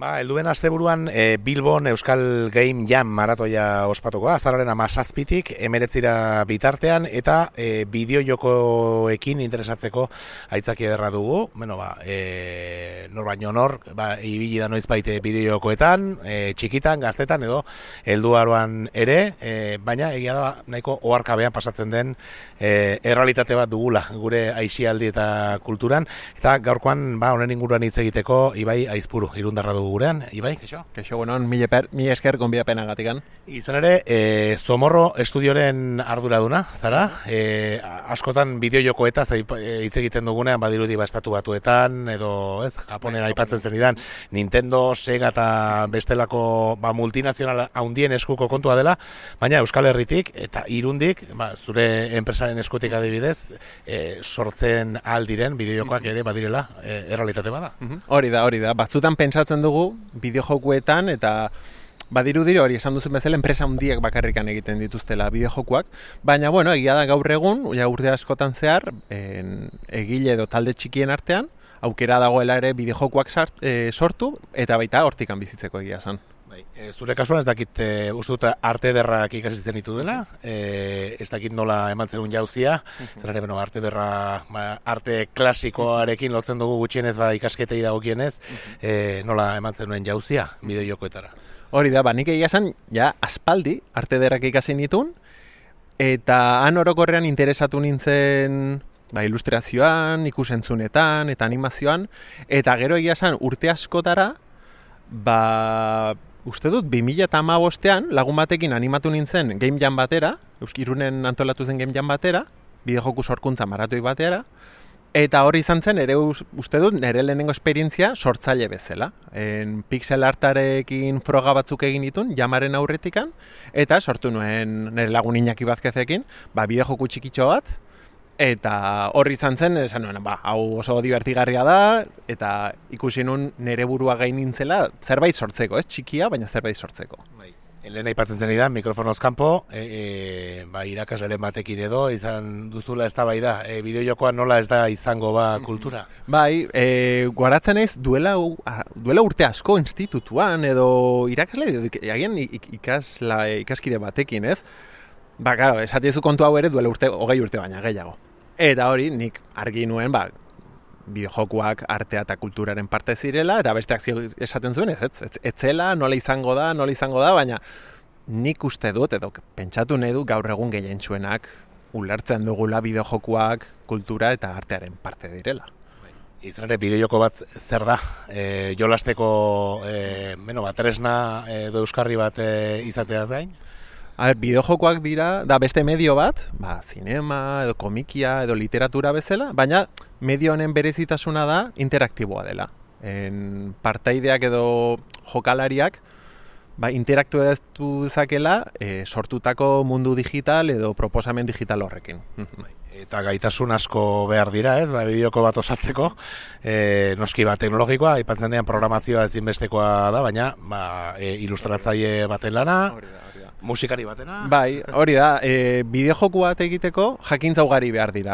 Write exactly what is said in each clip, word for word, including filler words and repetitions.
Ba, helduen asteburuan e, Bilbon Euskal Game Jam maratoia ospatuko da, azararen hamazazpitik emeretzira bitartean, eta e, bideo-jokoekin interesatzeko aitzaki ederra dugu. Bueno, ba, e, nor baino nor, ba, ibili da noiz baite bideo-jokoetan, e, txikitan, gaztetan edo helduaroan ere, e, baina egia da nahiko oharkabean pasatzen den e, errealitate bat dugula gure aisialdi eta kulturan, eta gaurkoan ba, honen inguruan hitz egiteko Ibai Aizpuru irundarra dugu gurean. Ibai, keixo? Keixo, bueno, mi esker gonbidapenagatikan. Izan ere, e, Zomorro estudioren arduraduna, zara? E, askotan bideo-jokoetaz hitz egiten dugunean, badirudi ba, estatu batuetan, edo, ez, Japonen aipatzen zen idan, Nintendo, Sega eta bestelako ba, multinazional handien eskuko kontua dela, baina Euskal Herritik eta Irundik, ba, zure enpresaren eskutik adibidez, e, sortzen aldiren bideo-jokoak ere badirela e, errealitate bada. Hori da, hori da. Batzutan pentsatzen dugu bideojokuetan eta badirudi hori esan duzu bezala enpresa handiak bakarrikan egiten dituztela bideojokuak, baina bueno, egia da gaur egun, ja urte askotan zehar, en, egile edo talde txikien artean, aukera dagoela ere bideojokuak sart, e, sortu eta baita hortikan bizitzeko egia zen. Bai, e, zure kasuan ez dakit, e, uste dut arte ederrak ikasitzen ditu dela, e, ez dakit nola eman zenun jauzia, zer ere, bueno, arte ederra, ba, arte klasikoarekin lotzen dugu gutxienez, ba, ikasketei dagokienez, e, nola eman zenuen jauzia bideo-jokoetara. Hori da, ba, nik egia esan, ja, aspaldi arte ederrak ikasi nitun, eta han orokorrean interesatu nintzen ba, ilustrazioan, ikusentzunetan eta animazioan, eta gero egia esan urte askotara, ba, uste dut, bi mila hamabostean lagun batekin animatu nintzen Game Jam batera, Irunen antolatu zen Game Jam batera, bideojoku sorkuntza maratoi batera, eta hori izan zen, ere uste dut, nire lehenengo esperientzia sortzaile bezala. En pixel artarekin froga batzuk egin ditun, jamaren aurretikan, eta sortu nuen nire lagun Iñaki Bazkezekin, ba, bideojoku txikitxo bat, eta horri izan zen, esan nuen, ba, hau oso divertigarria da, eta ikusi nun nire burua gain nintzela, zerbait sortzeko, ez txikia, baina zerbait sortzeko. Bai. Lehen aipatzen zen idan, mikrofonoz kanpo, e, e, ba, irakasleren batekin edo, izan duzula ez da bai da, e, bideo-jokoa nola ez da izango ba kultura? Bai, e, guaratzen ez, duela, duela urte asko institutuan, edo irakasle, edo agian ikasla, ikaskide batekin, ez? Ba, claro, esatiezu kontu hau ere duela urte, hogei urte baina gehiago. Eta hori, nik argi nuen, ba, bideojokuak artea eta kulturaren parte zirela, eta besteak esaten zuen, ez, ez, etzela, nola izango da, nola izango da, baina nik uste dut, edo pentsatu nahi du gaur egun gehientsuenak ulertzen dugula bideojokuak kultura eta artearen parte direla. Izan ere, bideojoko bat zer da? E, jolasteko e, bueno, bat, tresna edo euskarri bat e, izateaz gain? A bideojokoak dira, da beste medio bat, ba, zinema, edo komikia, edo literatura bezala, baina medio honen berezitasuna da interaktiboa dela. En partaideak edo jokalariak ba, interaktuatu dezakela e, sortutako mundu digital edo proposamen digital horrekin. Eta gaitasun asko behar dira, ez, ba, bideoko bat osatzeko, e, noski bat teknologikoa, aipatzen dean programazioa ezinbestekoa da, baina ba, e, ilustratzaile baten lana, musikari batena. Bai, hori da, e, bideojoku bat egiteko jakintza ugari behar dira.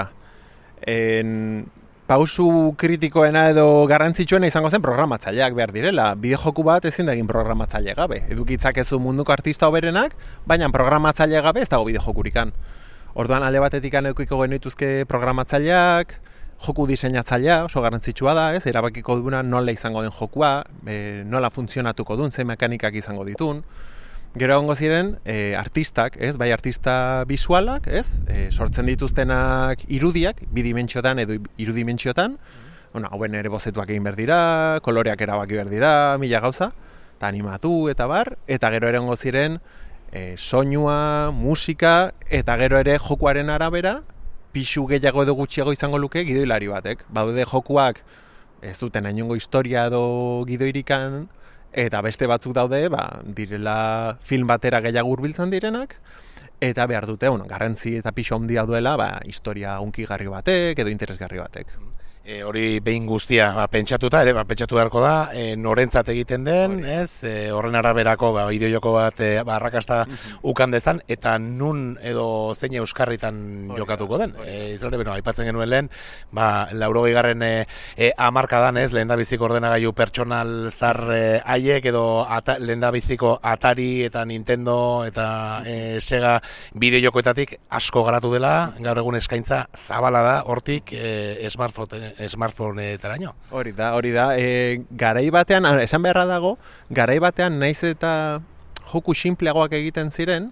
En, pausu kritikoena edo garrantzitsuena izango zen programatzaileak behar direla. Bideojoku bat ezin da egin programatzaile gabe. Edukitzak ezu munduko artista hoberenak, baina programatzaile gabe ez dago bideojokurikan. Orduan alde batetik edukiko genituzke programatzaileak, joku diseinatzailea oso garrantzitsua da, ez? Erabakiko duguna nola izango den jokua, e, nola funtzionatuko duen, ze mekanikak izango ditun. Gero egongo ziren e, artistak, ez? Bai artista bisualak, ez? E, sortzen dituztenak irudiak, bidimentsiotan edo irudimentsiotan. Bueno, hauen ere bozetuak egin behar dira, koloreak erabaki behar dira, mila gauza, eta animatu eta bar, eta gero ere egongo ziren e, soinua, musika, eta gero ere jokuaren arabera, pixu gehiago edo gutxiago izango luke gidoilari batek. Baude jokuak ez duten inongo historia edo gidoirikan, eta beste batzuk daude, ba, direla film batera gehiago hurbiltzen direnak, eta behar dute, bueno, garrantzi eta pixo handia duela, ba, historia hunkigarri batek edo interesgarri batek. E, hori behin guztia ba, pentsatuta, ere, ba, pentsatu beharko da, e, norentzat egiten den, hori. Ez, e, horren araberako ba, bideojoko bat e, ba, arrakasta mm-hmm. ukan dezan, eta nun edo zein euskarritan hori jokatuko den. E, izore, beno, aipatzen genuen lehen, ba, laurogei garren e, e, amarkadan, ez, lehen da biziko ordenagailu pertsonal zar haiek, edo ata, lehen da biziko Atari eta Nintendo eta e, Sega bideojokoetatik asko garatu dela, gaur egun eskaintza zabala da, hortik e, smartphone smartphone-etaraino. Hori da, hori da. E, garai batean, esan beharra dago, garai batean naiz eta joku sinpleagoak egiten ziren,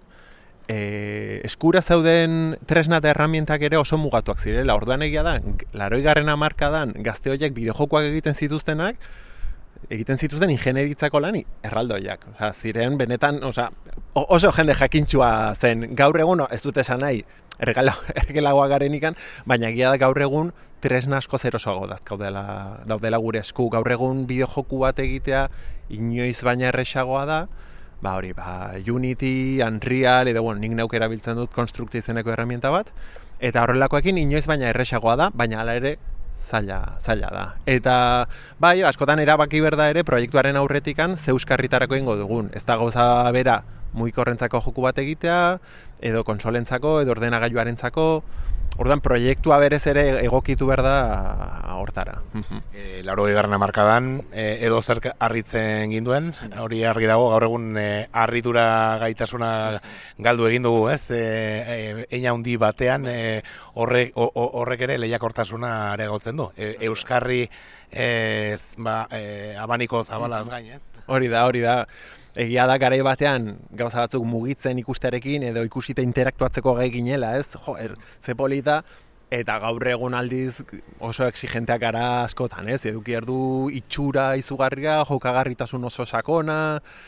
e, eskura zauden tresna eta erramientak ere oso mugatuak zirela. Orduan egia da, laroigarren hamarkadan gazte horiek bideojokoak egiten zituztenak, egiten zituzten ingenieritzako lan erraldoiak. Osea, ziren benetan, osea, oso jende jakintxua zen. Gaur egun ez dut esan nahi ergelagoa garenikan, baina egia da gaur egun tresna asko zerosoago dazkaudela daudela gure esku. Gaur egun bideojoku bat egitea inoiz baina erresagoa da. Ba hori, ba Unity, Unreal edo bueno, nik neuk erabiltzen dut Construct izeneko erramienta bat, eta horrelakoekin inoiz baina erresagoa da, baina hala ere zaila, zaila da. Eta bai, askotan erabaki berda ere proiektuaren aurretikan ze euskarritarako ingo dugun. Ez da gauza bera mugikorrentzako joku bat egitea, edo konsolentzako, edo ordenagailuarentzako. Orduan proiektua berez ere egokitu behar da hortara. E, Laurogei garren hamarkadan e, edo zer harritzen ginduen, hori argi dago, gaur egun e, harritura gaitasuna galdu egin dugu, ez? E, e, Eina handi batean e, horrek, o, horrek ere lehiakortasuna areagotzen du. E, Euskarri e, ba, e, abaniko zabalaz gain, ez? Hori da, hori da. Egia da garai batean gauza batzuk mugitzen ikusterekin edo ikusita interaktuatzeko gai ginela, ez? Joer, ze polita, eta gaur egun aldiz oso exigenteak gara askotan, ez? Eduki erdu itxura izugarria, jokagarritasun oso sakona,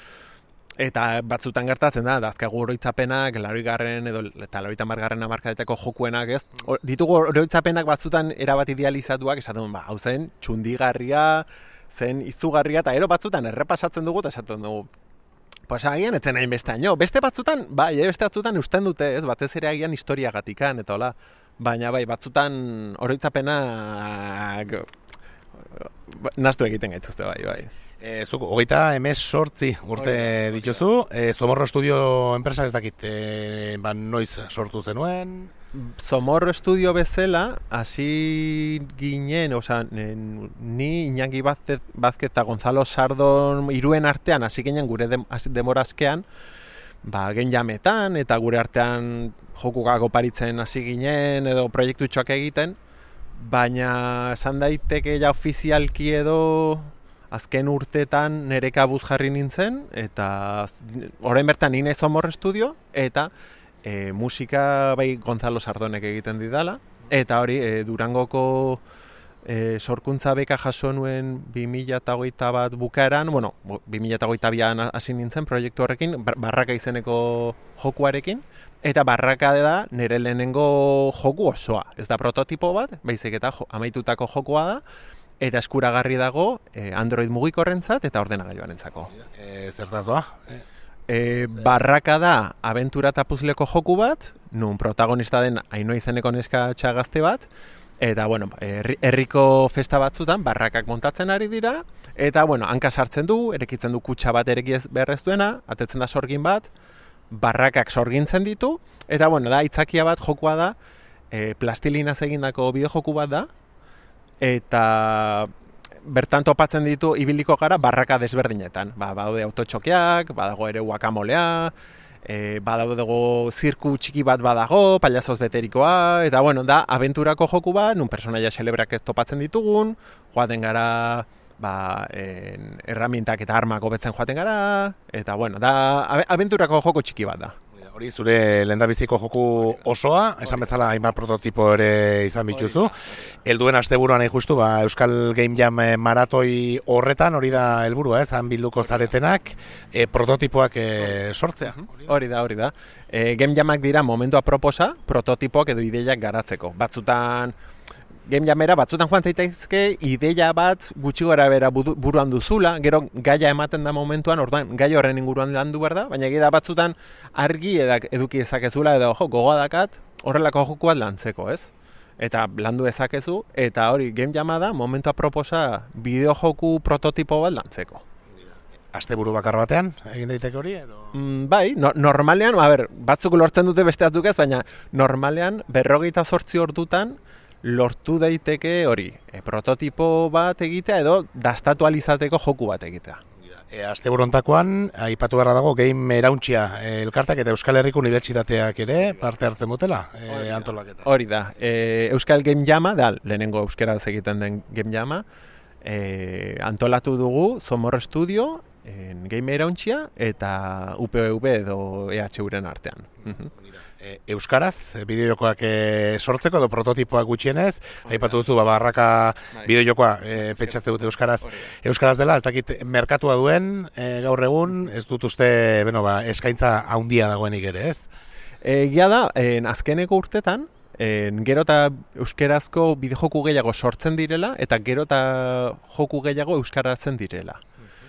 eta batzutan gertatzen da, dazkagu oroitzapenak, laroigarren edo eta laroita margarren hamarkadetako jokuenak, ez? O, ditugu oroitzapenak batzutan erabat idealizatuak, esaten ba, hau zen, txundigarria, zen izugarria, eta ero batzutan errepasatzen dugu, eta esaten dugu, pues agian etzen hain beste aino. Beste batzutan, bai, beste batzutan usten dute, ez, batez ere agian historiagatikan, eta hola. Baina bai, batzutan oroitzapenak nastu egiten gaituzte, bai, bai. E, zuk, hogeita emez sortzi urte Oida, dituzu, e, Zomorro Studio enpresa ez dakit, e, ba, noiz sortu zenuen? Zomorro Studio bezala, hasi ginen, osea, ni Iñaki Vázquez eta Gonzalo Sardon iruen artean hasi ginen gure demorazkean, ba, gen jametan, eta gure artean jokukak oparitzen hasi ginen, edo proiektu txoak egiten, baina esan daiteke ja ofizialki edo azken urteetan nere kabuz jarri nintzen, eta orain bertan ni naiz Zomorro Studio, eta E, musika bai Gonzalo Sardonek egiten didala, eta hori e, Durangoko e, sorkuntza beka jaso nuen bi mila hogeita bat bukaeran, bueno, bi mila hogeita bian hasi nintzen proiektu horrekin, Barraka izeneko jokuarekin, eta Barraka da nire lehenengo joku osoa, ez da prototipo bat, baizik eta jo, amaitutako jokua da, eta eskuragarri dago e, Android mugikorrentzat eta ordenagailuarentzako. E, zertaz doa? E. E, Barraka da abentura eta puzleko joku bat, nun protagonista den Ainhoa izeneko neska txagazte bat, eta bueno, herriko festa batzutan barrakak montatzen ari dira, eta bueno, hanka sartzen du, erekitzen du kutxa bat erekiz beharrez duena, atetzen da sorgin bat, barrakak sorgintzen ditu, eta bueno, da aitzakia bat jokua da, e, plastilinaz egindako bideojoku bat da, eta bertan topatzen ditu ibiliko gara barraka desberdinetan. Ba, badaude autotxokeak, badago ere guakamolea, e, badaude zirku txiki bat badago, pailazoz beterikoa, eta bueno, da abenturako joku bat, nun personaia celebrak ez topatzen ditugun, joaten gara ba, en, erramientak eta armak hobetzen joaten gara, eta bueno, da abenturako joko txiki bat da. Hori zure lehendabiziko joku osoa, esan bezala hainbat prototipo ere izan bituzu. Helduen asteburuan hain justu, ba, Euskal Game Jam maratoi horretan, hori da helburua, ez, han bilduko zaretenak, e, prototipoak e, sortzea. Hori da, hori da. E, Game Jamak dira momentu aproposa, prototipoak edo ideiak garatzeko. Batzutan, Game Jamera batzutan joan zaitezke ideia bat gutxi gora bera buruan duzula, gero gaia ematen da momentuan, orduan gai horren inguruan landu behar da, baina egia da batzutan argi edak eduki ezakezula edo jo, gogoa dakat horrelako joku bat lantzeko, ez? eta landu ezakezu, eta hori game jama da momentua proposa bideojoku prototipo bat lantzeko. Asteburu bakar batean egin daiteke hori edo? Mm, bai, no, normalean, a ber, batzuk lortzen dute beste batzuk ez, baina normalean berrogeita zortzi ordutan lortu daiteke hori, e, prototipo bat egitea edo dastatu alizateko joku bat egitea. E, asteburu hontakoan aipatu beharra dago Game Erauntsia e, elkartak eta Euskal Herriko Unibertsitateak ere parte hartzen dutela e, antolaketa. Hori da, e, Euskal Game Jama, da lehenengo euskeraz egiten den Game Jama, e, antolatu dugu Zomorro Studio, en Game Erauntsia eta U P V edo E H Uren artean. E, Euskaraz, bideojokoak e, sortzeko edo prototipoak gutxienez, aipatu duzu babarraka bideojokoa e, pentsatze dute Euskaraz, Euskaraz dela, ez dakit merkatua duen e, gaur egun, ez dut uste, bueno, ba, eskaintza handia dagoenik ere, ez? Egia da, en azkeneko urtetan, en, gero eta euskerazko bideojoku gehiago sortzen direla, eta gero eta joku gehiago euskaratzen direla.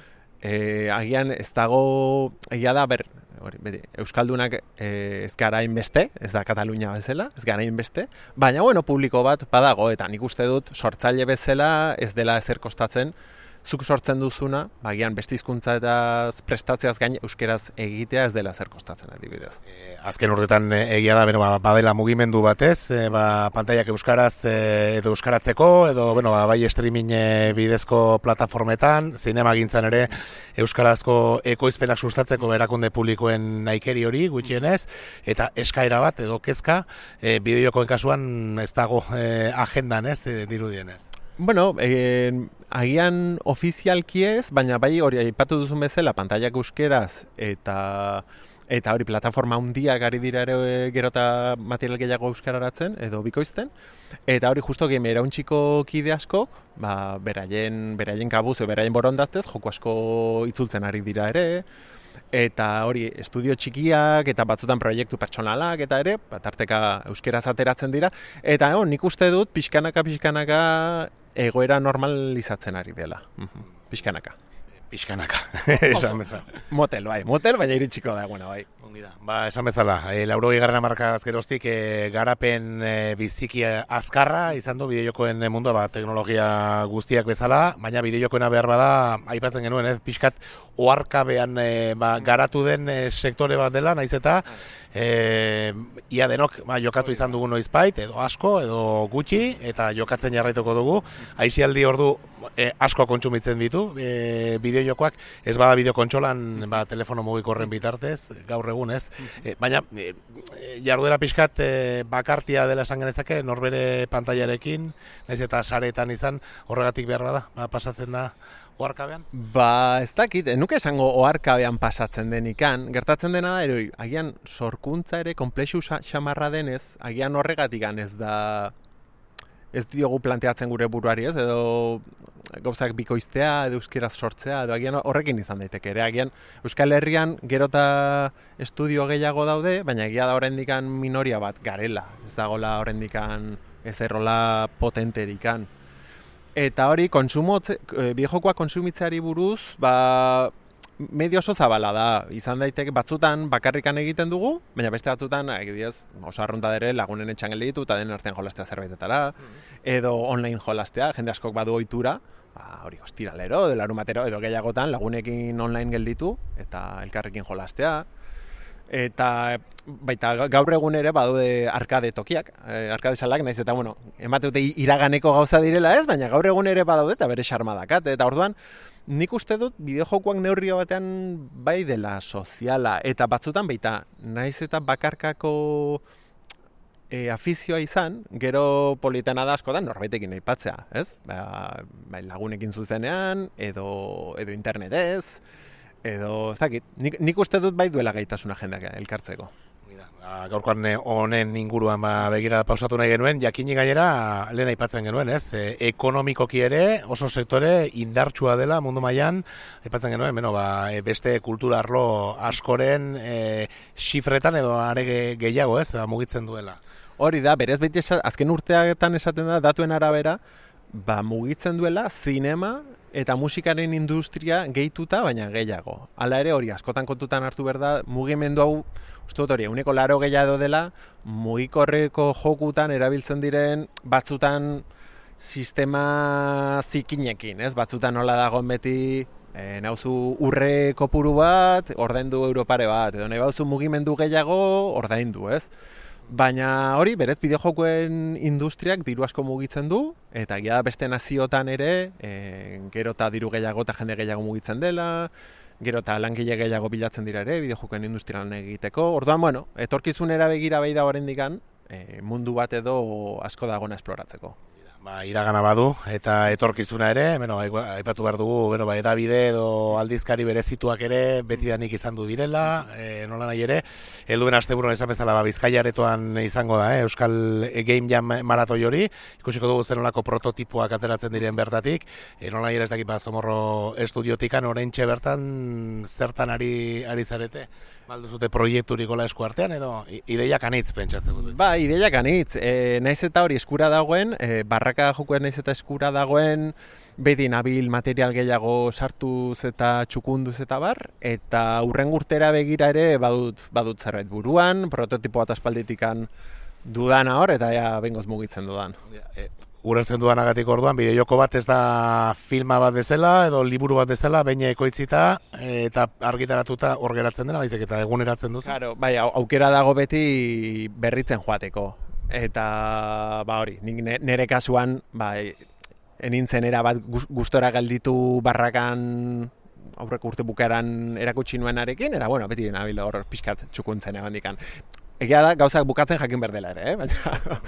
E, agian ez dago, egia da, ber, hori, beti, euskaldunak e, ez gara inbeste, ez da Katalunia bezala, ez gara inbeste, baina bueno, publiko bat badago, eta nik uste dut sortzaile bezala ez dela ezer kostatzen, zuk sortzen duzuna, bagian beste hizkuntza eta prestatzeaz gain euskeraz egitea ez dela zer kostatzen adibidez. E, azken urtetan egia da, bueno, ba, badela mugimendu batez, e, ba, pantaiak euskaraz e, edo euskaratzeko, edo bueno, ba, bai streaming e, bidezko plataformetan, zinemagintzan ere euskarazko ekoizpenak sustatzeko erakunde publikoen nahikeri hori gutxienez, eta eskaera bat edo kezka e, bideojokoen kasuan ez dago e, agendan, ez, e, dirudienez. Bueno, eh, agian ofizialki ez, baina bai hori aipatu duzun bezala pantaiak euskeraz eta eta hori plataforma handiak ari dira ere gero eta material gehiago euskararatzen edo bikoizten, eta hori justo Game Erauntziko kide askok, ba, beraien, beraien kabuz, beraien borondatez, joko asko itzultzen ari dira ere, eta hori estudio txikiak eta batzutan proiektu pertsonalak eta ere, tarteka euskeraz ateratzen dira, eta no, nik uste dut pixkanaka pixkanaka egoera normalizatzen ari dela. Pixkanaka. Pixkanaka, esan bezala. Motel, bai, motel, baina iritsiko da, bueno, bai. Ba, esan bezala, e, laurogei garren hamarkadaz geroztik e, garapen e, biziki azkarra izan du bideojokoen mundua, ba, teknologia guztiak bezala, baina bideojokoena behar bada, aipatzen genuen, eh, pixkat oharkabean e, ba, garatu den e, sektore bat dela, naiz eta e, ia denok ba, jokatu izan dugu noizbait, edo asko, edo gutxi, eta jokatzen jarraituko dugu, aisialdi ordu e, asko kontsumitzen ditu, e, bideojokoak, ez bada bideokontsolan, ba, telefono mugikorren bitartez, gaur egun ez, e, baina e, jarduera pixkat e, bakartia dela esan genezake, norbere pantailarekin, naiz eta saretan izan, horregatik behar bada, ba, pasatzen da oharkabean? Ba, ez dakit, nuke esango oharkabean pasatzen denikan, gertatzen dena da, ero, agian sorkuntza ere komplexu xamarra denez, agian horregatik ez da, ez diogu planteatzen gure buruari, ez, edo gauzak bikoiztea, edo euskeraz sortzea, edo agian horrekin izan daiteke ere, agian Euskal Herrian gero eta estudio gehiago daude, baina egia da oraindikan minoria bat garela, ez dagoela oraindikan ez errola potenterikan. Eta hori, konsumo, bideojokoa konsumitzeari buruz, ba, medio oso zabala da, izan daiteke batzutan bakarrikan egiten dugu, baina beste batzutan, egidez, oso arrunta dere lagunen etxan gelditu, eta den artean jolastea zerbaitetara, edo online jolastea, jende askok badu ohitura, ba, hori ostiralero, edo larumatero, edo gehiagotan lagunekin online gelditu, eta elkarrekin jolastea. Eta baita gaur egun ere badaude arkade tokiak, eh, arkade salak, naiz eta bueno, emate dute iraganeko gauza direla ez, baina gaur egun ere badaude eta bere xarma dakat, eta orduan nik uste dut bideojokoak neurria batean bai dela soziala, eta batzutan baita naiz eta bakarkako e, afizioa izan, gero politena da askotan norbaitekin aipatzea, ez? Ba, bai lagunekin zuzenean, edo, edo internetez, edo, ez dakit, nik, nik uste dut bai duela gaitasuna jendeak elkartzeko. Gaurkoan honen inguruan ba, begira pausatu nahi genuen, jakini gainera lehen aipatzen genuen, ez? E, ekonomikoki ere oso sektore indartsua dela mundu mailan, aipatzen genuen, beno, ba, beste kultura arlo askoren e, xifretan edo are gehiago, ez? Ba, mugitzen duela. Hori da, berez beti azken urteetan esaten da, datuen arabera, ba, mugitzen duela zinema eta musikaren industria gehituta, baina gehiago. Hala ere hori, askotan kontutan hartu behar da, mugimendu hau Uste dut hori, uneko laro gehiago dela, mugikorreko jokutan erabiltzen diren batzutan sistema zikinekin, ez? Batzutan nola dagoen beti, e, nauzu urre kopuru bat, ordaindu europare bat, edo nahi bauzu mugimendu gehiago, ordaindu, ez? Baina hori, berez bideojokoen industriak diru asko mugitzen du, eta gira beste naziotan ere, e, gero eta diru gehiago eta jende gehiago mugitzen dela, gero eta langile gehiago bilatzen dira ere, bideojokoen industrian egiteko. Orduan, bueno, etorkizunera begira behi da oraindikan, e, mundu bat edo asko dagona esploratzeko. Ba, iragana badu, eta etorkizuna ere, bueno, aipatu behar dugu, bueno, ba, edabide edo aldizkari berezituak ere, betidanik izan du direla, e, nola nahi ere, helduen asteburuan esan bezala, ba, Bizkaia aretoan izango da, eh, Euskal Game Jam maratoi hori, ikusiko dugu zen nolako prototipoak ateratzen diren bertatik, e, nola nahi ere ez dakit, ba, Zomorro estudiotikan, oraintxe bertan, zertan ari, ari zarete? Baldu zute proiekturikola esku artean, edo ideiak anitz pentsatzen dut? Ba, ideiak anitz, e, naiz eta hori eskura dagoen, e, barraka jokoen naiz eta eskura dagoen, beti nabil material gehiago sartuz eta txukunduz eta bar, eta urren urtera begira ere badut, badut zerbait buruan, prototipo bat aspalditikan dudana hor, eta ja bengoz mugitzen dudan. E, Urertzen dudanagatik orduan, bideojoko bat ez da filma bat bezala, edo liburu bat bezala, baina ekoitzita, eta argitaratuta hor geratzen dena, baizik eta eguneratzen duzu. Claro, bai, aukera dago beti berritzen joateko. Eta, ba hori, nire kasuan, ba, enintzen era bat gustora galditu barrakan aurreko urte bukaeran erakutsi nuenarekin, eta bueno, beti nabil hor pixkat txukuntzen egondikan. Egia da, gauzak bukatzen jakin berdela ere, eh? Baina...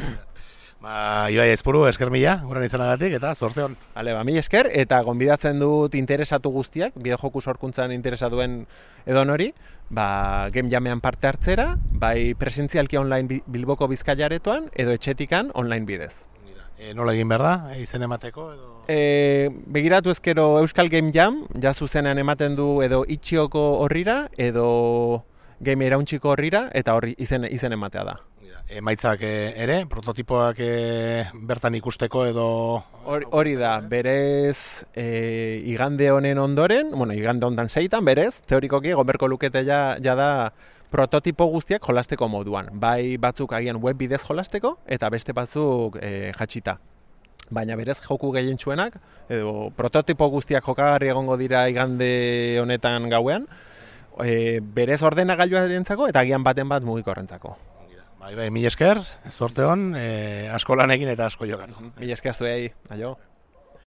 Ba, Ibai Aizpuru, esker mila, guren izanagatik, eta zorte hon. Hale, ba, mila esker, eta gonbidatzen dut interesatu guztiak, bideojoku sorkuntzan interesa duen edo nori, ba, Game Jamean parte hartzera, bai presentzialki online Bilboko Bizkaiaretoan, edo etxetikan online bidez. E, nola egin behar da, e, izen emateko? Edo... E, begiratu ezkero Euskal Game Jam, ja zuzenean ematen du edo itxioko horrira, edo game irauntziko horrira, eta horri izen, izen ematea da. Emaitzak ere, prototipoak bertan ikusteko edo... Hori da, berez e, igande honen ondoren, bueno, igande hontan seitan, berez, teorikoki, goberko lukete ja, ja da prototipo guztiak jolasteko moduan. Bai batzuk agian web bidez jolasteko, eta beste batzuk e, jatxita. Baina berez joku gehientsuenak, edo prototipo guztiak jokagarri egongo dira igande honetan gauean, e, berez ordenagailuarentzako eta agian baten bat mugikorrentzako. Bai, bai, mila esker, zorte hon, eh, asko lan egin eta asko jokan. Mila esker zuei, aio.